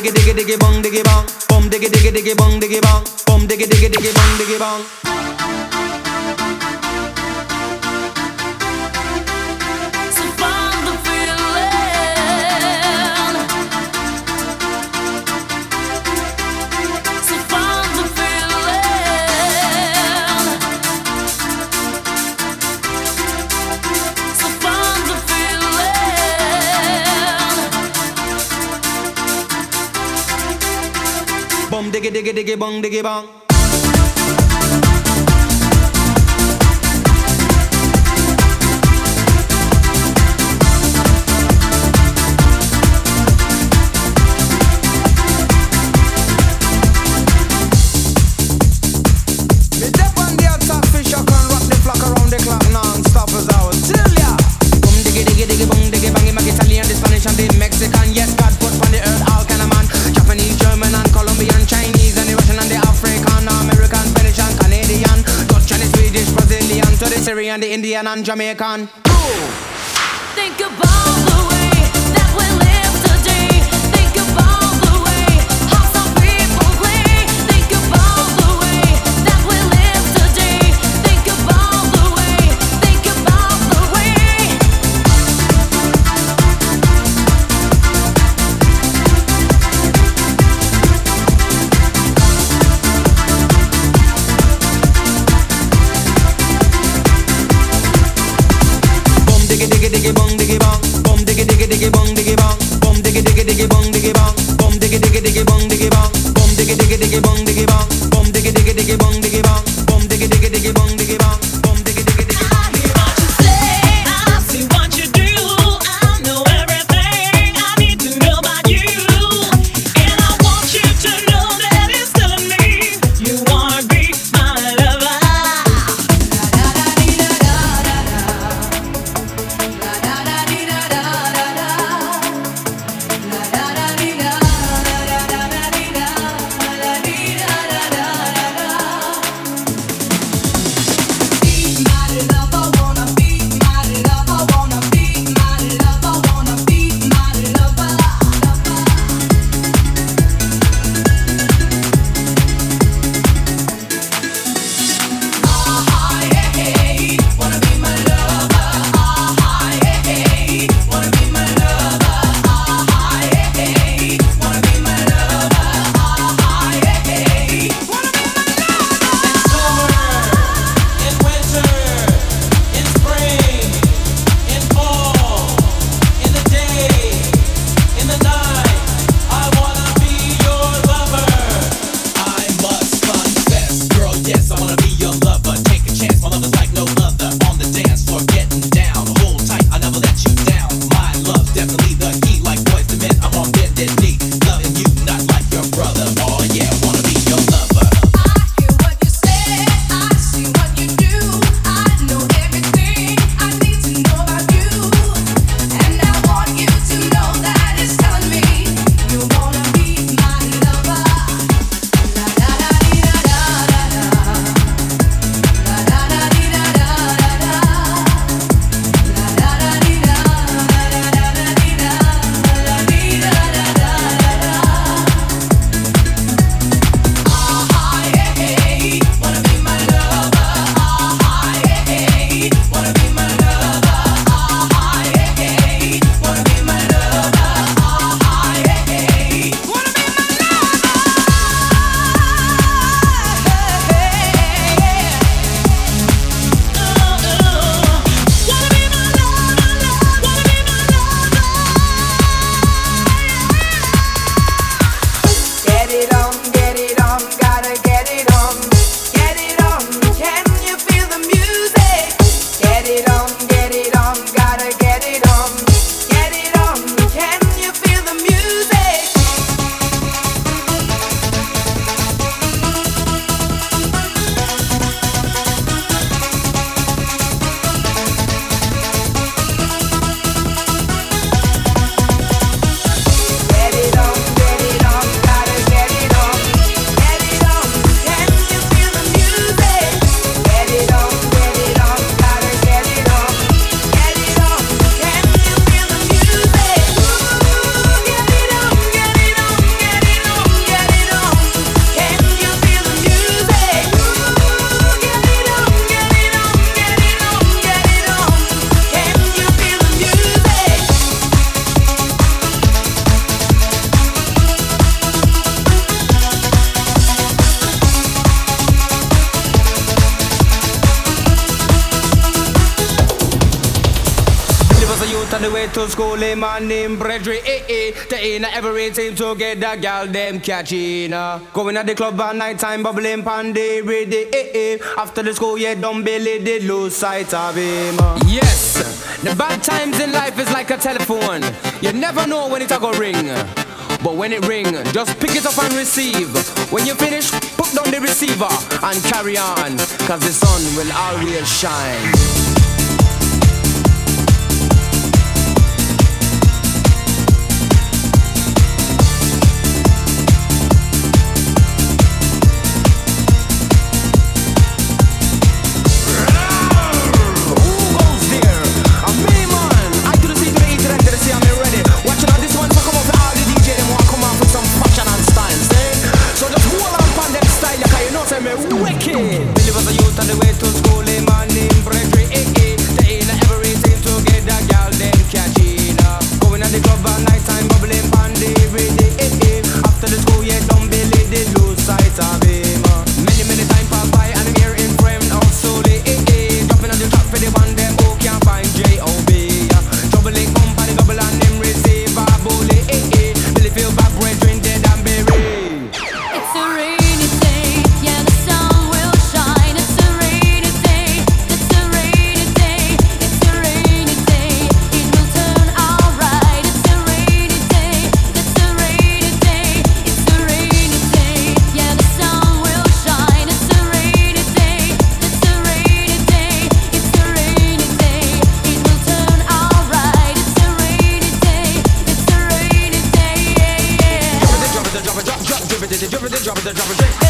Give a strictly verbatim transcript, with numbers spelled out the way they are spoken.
diggy diggy diggy bong diggy bong. Bum diggy diggy diggy bong diggy bong. Bum diggy diggy diggy bong diggy bong. Bum diggy diggy diggy bong diggy bong. Me dip on the attack fish, I can rock the flock around the clock non-stop as I was tell ya. Bum diggy diggy diggy bong diggy bang. My Italian, the Spanish and the Mexican. Yes, God put on the earth all kind of man. Japanese, German and Colombian, Chinese and the Russian and the African, American, Spanish and Canadian, Dutch and the Swedish, Brazilian, to the Syrian, the Indian and Jamaican. Think about the way that we live today. Think about the way how some people play. Think about the way that we live today. Think about the way. Think about the way. Bum diggy diggy diggy bong diggy bong. Bum to school, eh, man named Bredry, eh, eh. They ain't every team to get that gal, them catching, uh. Going at the club at night time, bubbling pandy, ready, eh, eh. After the school, yeah, don't Billy did lose sight of him. uh. Yes, the bad times in life is like a telephone. You never know when it's a go ring. But when it ring, just pick it up and receive. When you finish, put down the receiver and carry on, cause the sun will always shine. Wicked! Billy was a youth on the way to school, a man named Bredry, eh, eh. They ain't every team to get that gal, them catching, uh. Going at the club at night time, bubbling pandy, ready, eh, eh. After the school, yeah, don't Billy did lose sight of him, uh. Many, many times pass by and I'm hearing friend out slowly, eh, eh. Dropping on the track for the one, them who can't find J O B, uh. Troubling company, double and them receive a bully, eh, eh. Billy feel back, Bredry dead and buried. It's a rainy day, yeah, the sun will shine. It's a rainy day, it's a rainy day, it's a rainy day. It will turn alright. It's a rainy day, it's a rainy day, it's a rainy day. Yeah, the sun will shine. It's a rainy day, it's a rainy day, it's a rainy day. It will turn alright. It's a rainy day, it's a rainy day, yeah, yeah. Drop it, drop it, drop it, drop it, drop it, drop it, drop it, drop it, drop it.